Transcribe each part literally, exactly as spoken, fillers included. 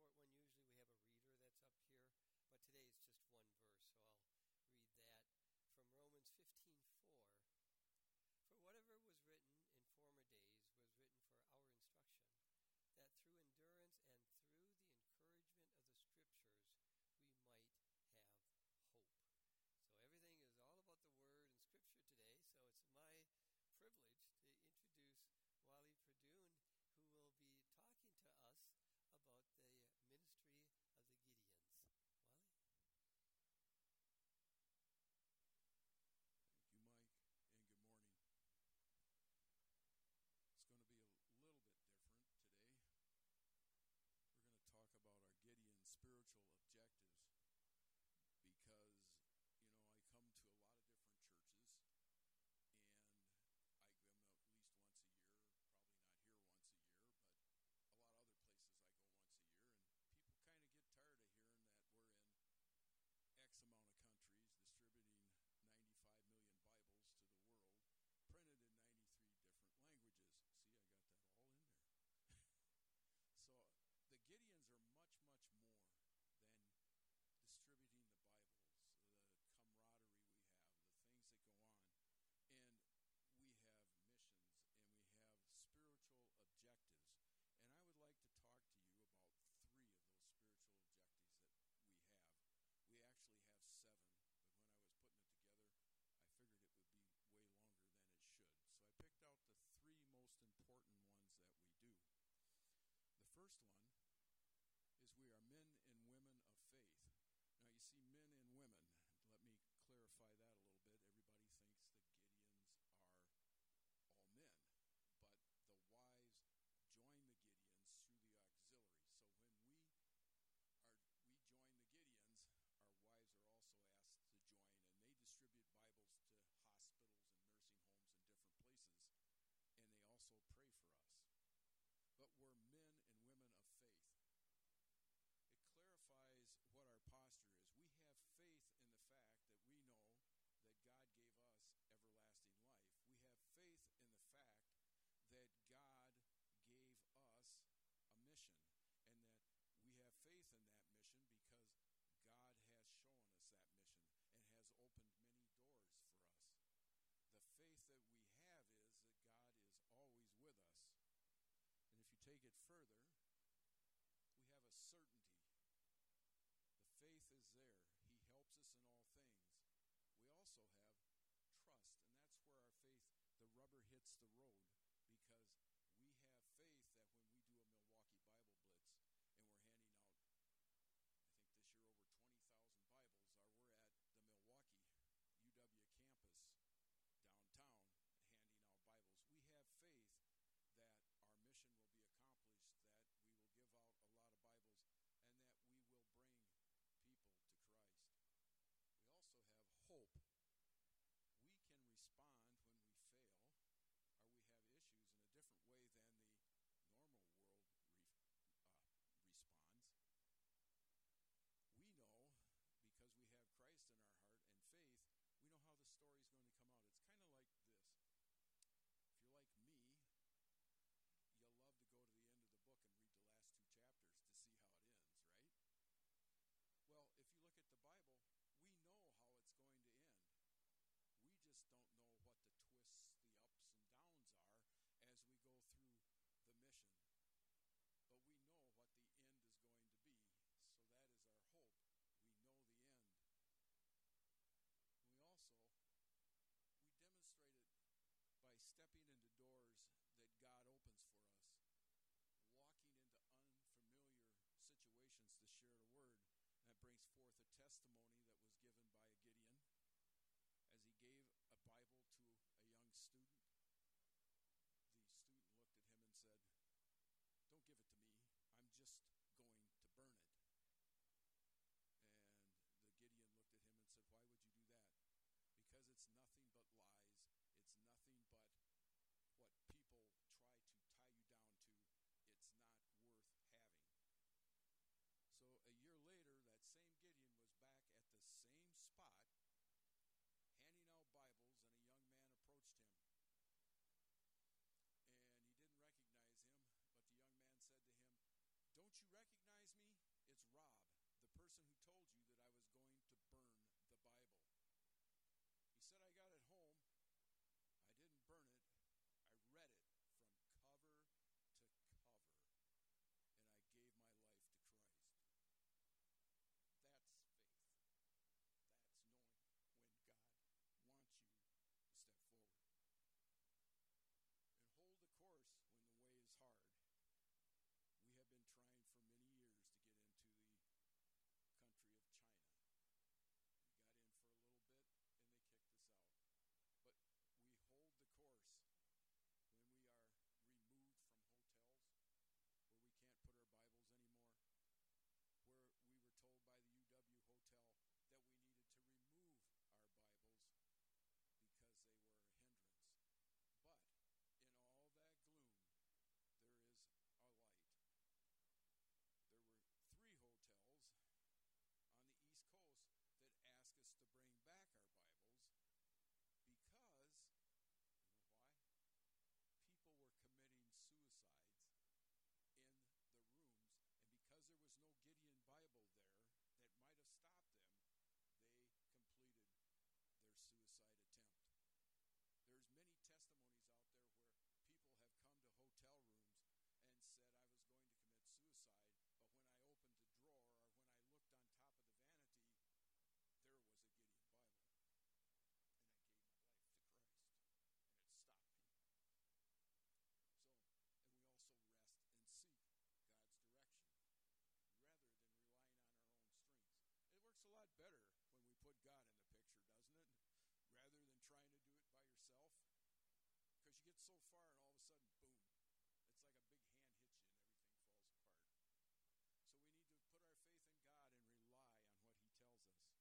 short one. Usually we have a reader that's up here, but today it's just one verse, so I'll read that from Romans fifteen four. For whatever was written in former days was written for our instruction, that through endurance and through the encouragement of the Scriptures we might have hope. So everything is all about the Word and Scripture today, so it's my privilege to introduce Wally Perdue, who will be talking to us about the ministry of the Gideons. Wally? Thank you, Mike, and good morning. It's going to be a little bit different today. We're going to talk about our Gideon spiritual objectives because, you know, I come to a lot of different churches, and I come at least once a year, probably not here once a year, but a lot of other places I go once a year, and people kind of get tired of hearing that we're in X amount of countries distributing ninety-five million Bibles to the world, printed in ninety-three different languages. See, I got that all in there. So the Gideons are much, much more than distributing the Bibles, the camaraderie we have, the things that go on. And we have missions and we have spiritual objectives. And I would like to talk to you about three of those spiritual objectives that we have. We actually have seven, but when I was putting it together, I figured it would be way longer than it should. So I picked out the three most important ones that we do. The first one is we are men and women of faith. Now, you see, men and women, let me clarify that a little bit. Everybody thinks the Gideons are all men, but the wives join the Gideons through the auxiliary. So when we are we join the Gideons, our wives are also asked to join, and they distribute Bibles to hospitals and nursing homes and different places, and they also pray for us. But we're men and women of faith. It clarifies what our posture is. We have faith in the fact that we know that God gave us everlasting life. We have faith in the fact that God gave us a mission, and that we have faith in that mission because God has shown us that mission and has opened many doors for us. The faith that we have is that God is always with us. And if you take it further, we have a certainty. The faith is there. He helps us in all things. We also have trust, and that's where our faith, the rubber hits the road, because we have faith that when we do a Milwaukee Bible Blitz and we're handing out, I think this year over twenty thousand Bibles, or we're at the Milwaukee U W campus downtown handing out Bibles, we have faith that our mission will be accomplished, that we will give out a lot of Bibles, and that we will bring people to Christ. We also have hope. We can respond when we fail, or we have issues, in a different way than the normal world re, uh, responds. We know, because we have Christ in our heart and faith, we know how the story is going to come out. It's kind of like this. If you're like me, you'll love to go to the end of the book and read the last two chapters to see how it ends, right? Well, if you look at the Bible, we know how it's going to end. We just don't know what the twists, the ups and downs are as we go through the mission. But we know what the end is going to be, so that is our hope. We know the end. We also, we demonstrate it by stepping into doors that God opens for us, walking into unfamiliar situations to share the word. And that brings forth a testimony that was given by a Gideon as he gave a Bible to a young student. The student looked at him and said, "Don't give it to me. I'm just going to burn it." And the Gideon looked at him and said, "Why would you do that?" "Because it's nothing but lies. It's nothing but what people try to tie you down to. It's not worth having." So a year later, that same Gideon was back at the same spot, handing out Bibles, and a young man approached him. person who told you that I was going to burn the Bible? He said, I got it home. I didn't burn it. I read it from cover to cover. And I gave my life to Christ. That's faith. That's knowing when God wants you to step forward. And hold the course when the way is hard. We have been trying for many years to get into the country of China. We got in for a little bit and they kicked us out. But we hold the course when we are removed from hotels where we can't put our Bibles anymore, where we were told by the U W hotel that we needed to remove our Bibles because they were a hindrance. But in all that gloom, there is a light. There were three hotels on the East Coast that asked us to bring back our Bibles because, you know why? People were committing suicides in the rooms, and because there was no Gideon Bible there that might have stopped them, they completed their suicide attempt. There's many testimonies out there where people have come to hotel rooms and said, I was going to commit suicide, but when I opened the drawer or when I looked on top of the vanity, there was a Gideon Bible. And I gave my life to Christ, and it stopped me. So, and we also rest and seek God's direction rather than relying on our own strengths. It works a lot better when we put God in the picture, doesn't it? Rather than trying to do it by yourself. Because you get so far and all of a sudden, boom. It's like a big hand hits you and everything falls apart. So we need to put our faith in God and rely on what He tells us.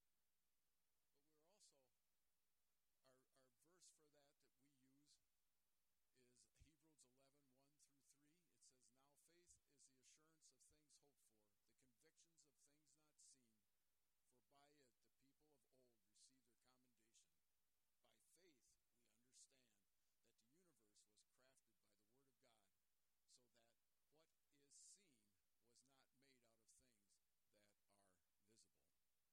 But we're also, our, our verse for that that we use is Hebrews eleven, one through three. It says, now faith is the assurance of things hoped for, the convictions of things not seen. For by it the people of old received their commendation. By faith we understand that the universe was crafted by the word of God, so that what is seen was not made out of things that are visible.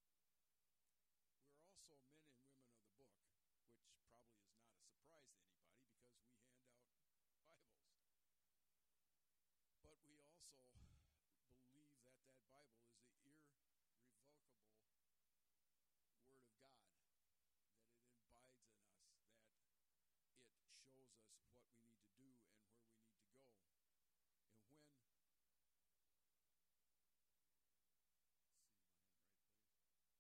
We're also men and women of the book, which probably is not a surprise to anybody because we hand out Bibles. But we also believe that that Bible is the irrevocable Word of God, that it abides in us, that it shows us what we need to do and where we need to go. And when, see, am I in the right place?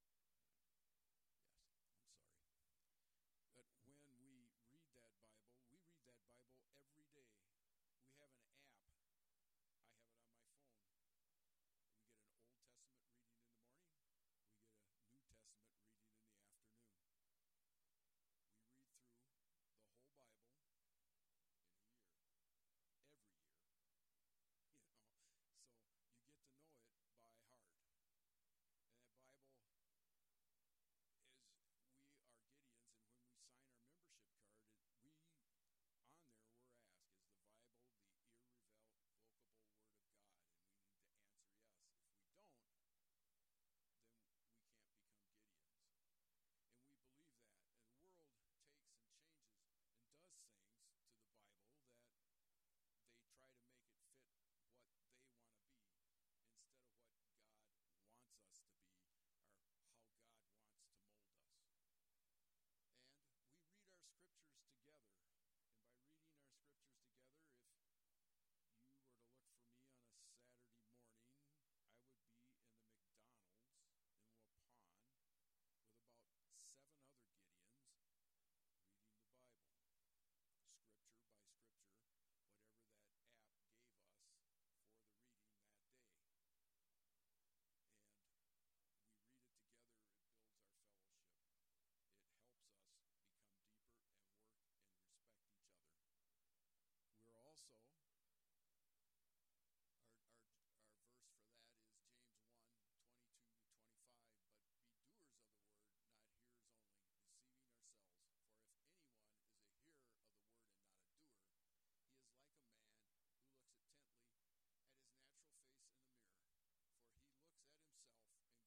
Yes, I'm sorry. But when we read that Bible, we read that Bible every day. We have an app. I have it on my phone. We get an Old Testament reading in the morning. We get a New Testament reading in the afternoon. We read through the whole Bible in a year, every year, you know, so you get to know it by heart. And that Bible is, we are Gideons, and when we sign our membership card, it, we, on there, we're asked, is the Bible the irrevocable Word of God? And we need to answer yes. If we don't, then we can't become Gideons. And we believe that. And the world takes and changes and does things to the Bible that they try to make it fit what they want to be instead of what God wants us to be or how God wants to mold us. And we read our scriptures together. And by reading our scriptures together, if you were to look for me on a Saturday morning, I would be in the McDonald's in Waupun with about seven other Gideons reading the Bible, scripture by scripture, whatever that app gave us for the reading that day. And we read it together. It builds our fellowship. It helps us become deeper and work and respect each other. We're also, our, our, our verse for that is James one, twenty-two to twenty-five, but be doers of the word, not hearers only, deceiving ourselves. For if anyone is a hearer of the word and not a doer, he is like a man who looks intently at his natural face in the mirror. For he looks at himself and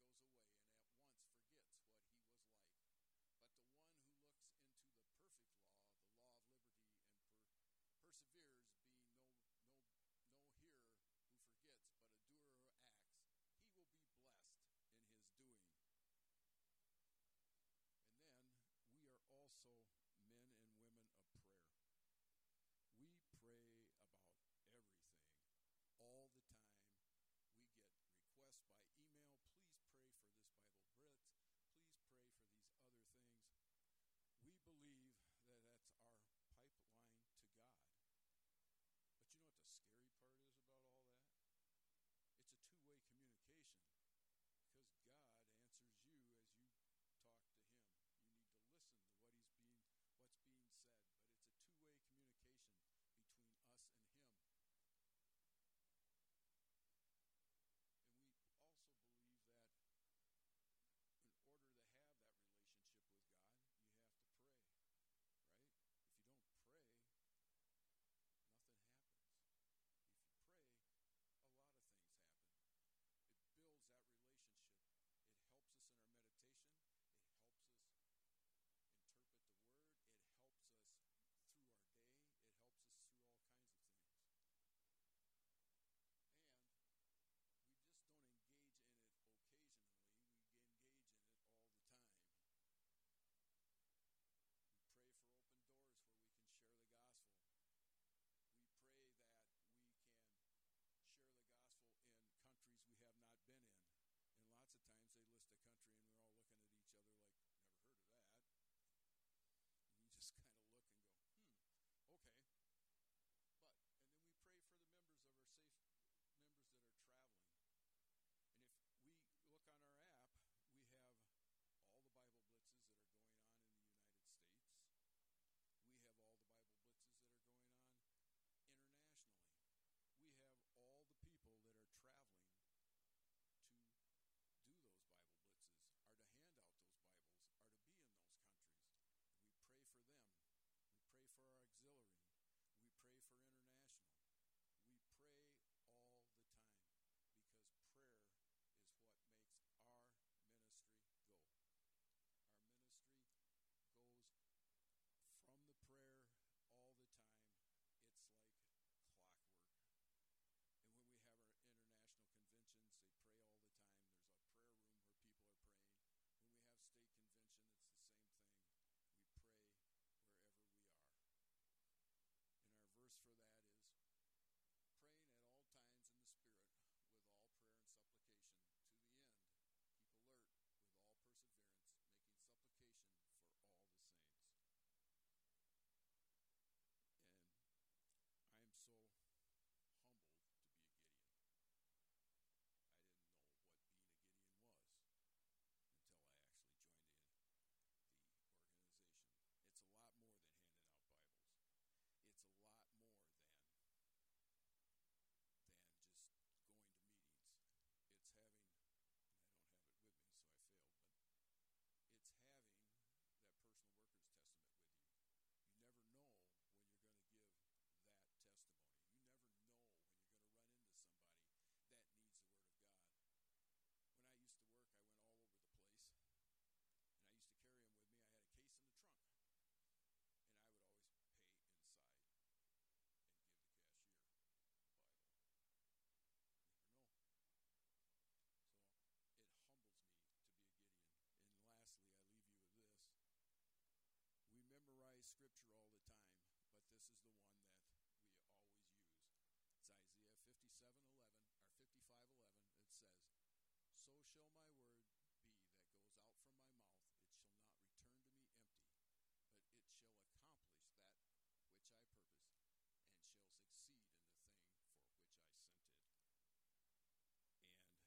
this is the one that we always use. It's Isaiah fifty-seven eleven, or fifty-five eleven. It says, "So shall my word be that goes out from my mouth. It shall not return to me empty, but it shall accomplish that which I purpose, and shall succeed in the thing for which I sent it." And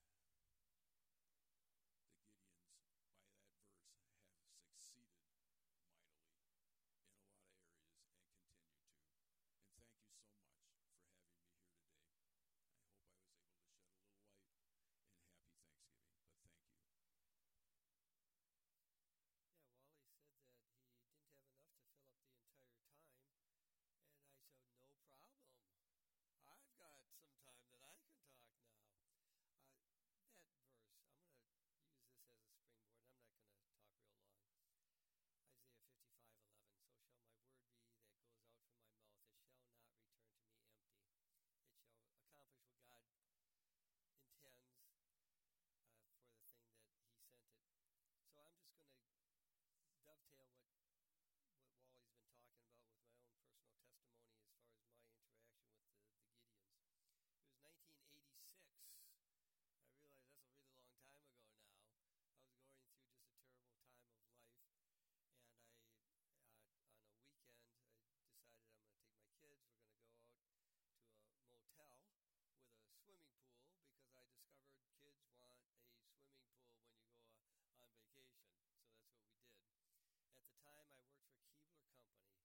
the Gideons, by that verse, have succeeded mightily in a lot of areas and continue to. And thank you so much for having me here today. I hope I was able to shed a little light, and happy Thanksgiving. But thank you. Yeah, Wally said that he didn't have enough to fill up the entire time, and I said, no problem. I've got some time that I can talk now. Uh, that verse, I'm going to use this as a springboard. I'm not going to talk real long. Isaiah fifty-five eleven, "So shall my word be that goes out from my mouth. It shall not return to me empty. It shall accomplish what God intends uh, for the thing that he sent it." So I'm just going to dovetail what what Wally's been talking about with my own personal testimony as far as my interaction with the, the Gideons. It was nineteen eighty-six. I realize that's a really long time ago now. I was going through just a terrible time of life, and I, uh, on a weekend, I decided I'm going to take my kids. We're going to go out to a motel with a swimming pool because I discovered kids want a swimming pool when you go uh, on vacation. So that's what we did. At the time, I worked for Keebler Company,